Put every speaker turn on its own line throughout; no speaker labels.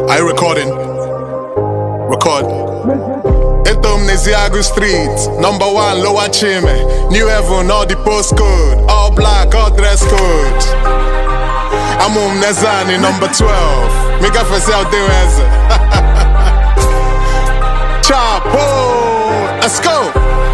Are you recording? Record. Etom Neziago Street, number 1 Lower Chime, New Heaven, all the postcode, all black, all dress code. I'm Nezani, number 12. Make up for yourself, Chapo, let's go.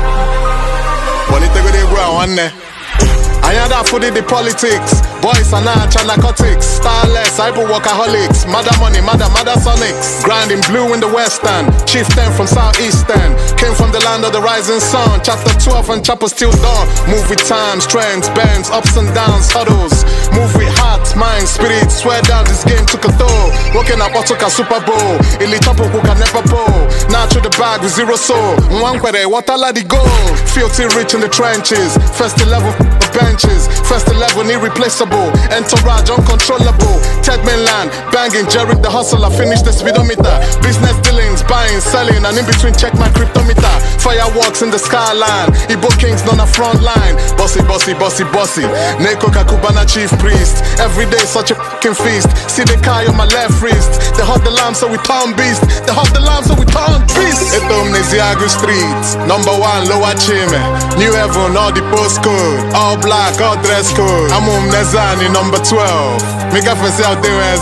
Bonita go dey go one day. I ain't that for the politics. Boys are not narcotics. Starless, hyper workaholics. Mother money, mother sonics. Grinding blue in the western. Chieftain from southeastern. Came from the land of the rising sun. Chapter 12 and chapter still done. Move with times, trends, bends, ups and downs, huddles. Move with heart, mind, spirit. Swear down, this game took a toll. Working up what took a Super Bowl. Ili tapo who can never pull. Now through the bag with zero soul. One quere, what a the goal. Filthy rich in the trenches. First 11 benches. First 11 irreplaceable. Entourage uncontrollable. Ted Mainland, banging Jerry the hustler. Finish the speedometer. Business dealings, buying, selling, and in between check my cryptometer. Fireworks in the skyline. Igbo Kings on the front line. Bossy, bossy, bossy, bossy. Neko Kakubana chief priest. Every day such a fucking feast. See the car on my left wrist. They hot the lamb so we turn beast. They hot the lamb so we turn beast. Etom Neziago Street, number 1 Lower Chime, New Heaven, all the postcode, all black, all dress code. I'm Nezani, number 12. Make up for yourself,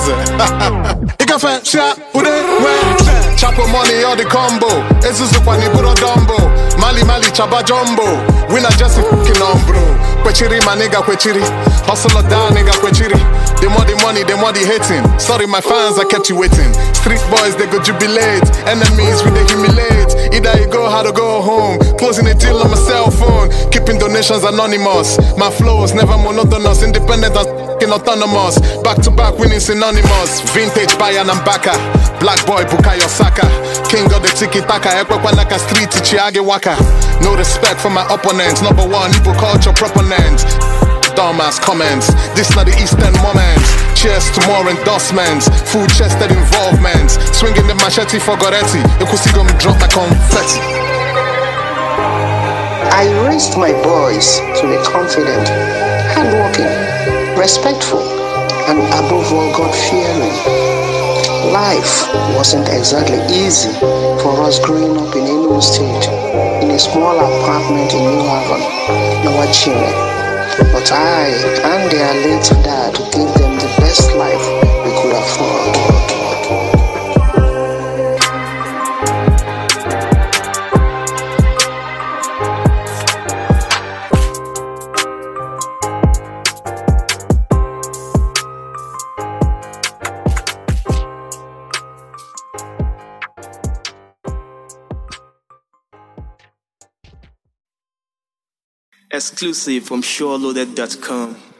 you can find shot, put it where? Chapo money, all the combo. Ezuzu Kwani Buro Dumbo. Mali Chaba Jumbo. Winner just fucking on bro. Kwechiri my nigga kwechiri. Hustle down nigga kwechiri. The more the money, the more the hating. Sorry my fans, I kept you waiting. Street boys, they go jubilate. Enemies, we they humiliate. Either you go hard or go home. Closing a deal on my cell phone. Keeping donations anonymous. My flows never monotonous. Independent and fucking autonomous. Back to back winning synonymous. Vintage Bayan and Baka. Black boy Bukayo Saka. King of the Tiki Taka. Ekwapanaka Street Chiage Waka. No respect for my opponents. Number 1 Igbo culture proponent. Dumbass comments. This not the Eastern moments. Cheers to more endorsements. Full chested involvements. Swinging the machete for Goretti. You could see them drop like confetti.
I raised my boys to be confident, hardworking, respectful, and above all God-fearing. Life wasn't exactly easy for us growing up in Enugu State, in a small apartment in New Haven, Lower Chime. But I and their late dad gave them the best life we could afford.
Exclusive from SureLoaded.com.